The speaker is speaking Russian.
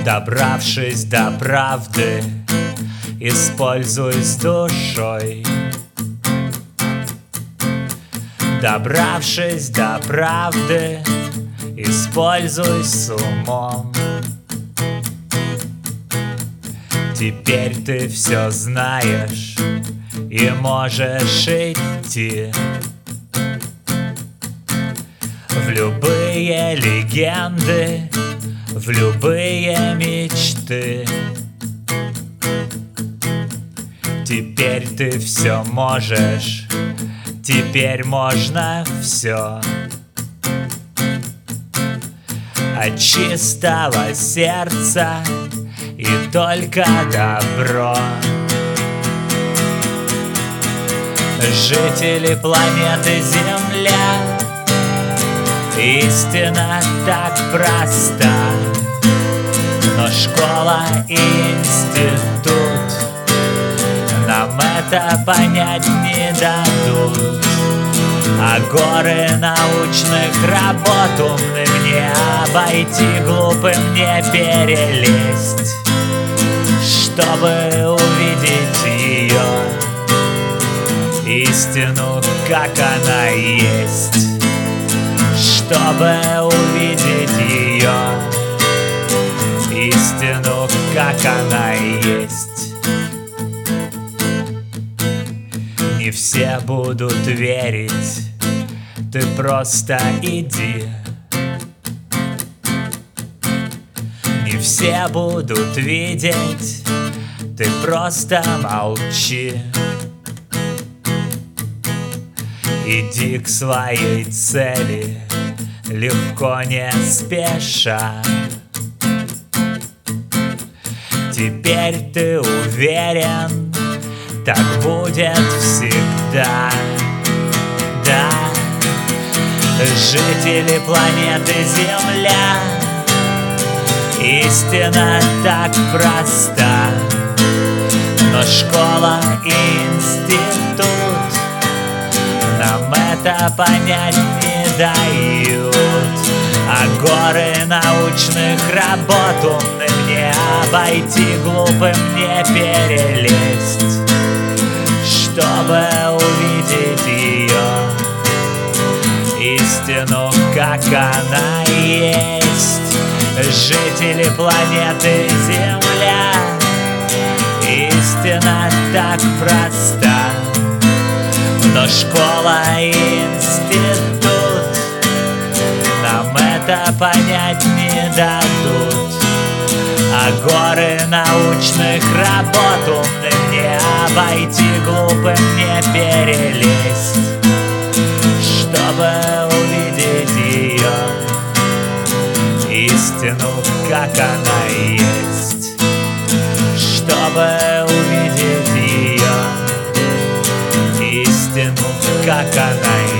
Добравшись до правды, используй с душой. Добравшись до правды, используй с умом. Теперь ты все знаешь и можешь идти в любые легенды, в любые мечты. Теперь ты все можешь, теперь можно все. От чистого сердца и только добро. Жители планеты Земля, истина так проста, но школа и институт нам это понять не дадут. А горы научных работ умным не обойти, глупым не перелезть, чтобы увидеть ее истину, как она есть. Чтобы увидеть ее истину, как она есть. Не все будут верить, ты просто иди. Не все будут видеть, ты просто молчи. Иди к своей цели, легко, не спеша. Теперь ты уверен, так будет всегда. Да, жители планеты Земля, истина так проста, но школа и институт нам это понять не дают. А горы научных работ умным не обойти, глупым не перелезть, чтобы увидеть ее истину, как она есть. Жители планеты Земля, истина так проста, но школа и институт нам это понять не дадут. А горы научных работ умным не обойти, глупым не перелезть, чтобы увидеть ее истину, как она есть. Чтобы увидеть ее истину, как она есть.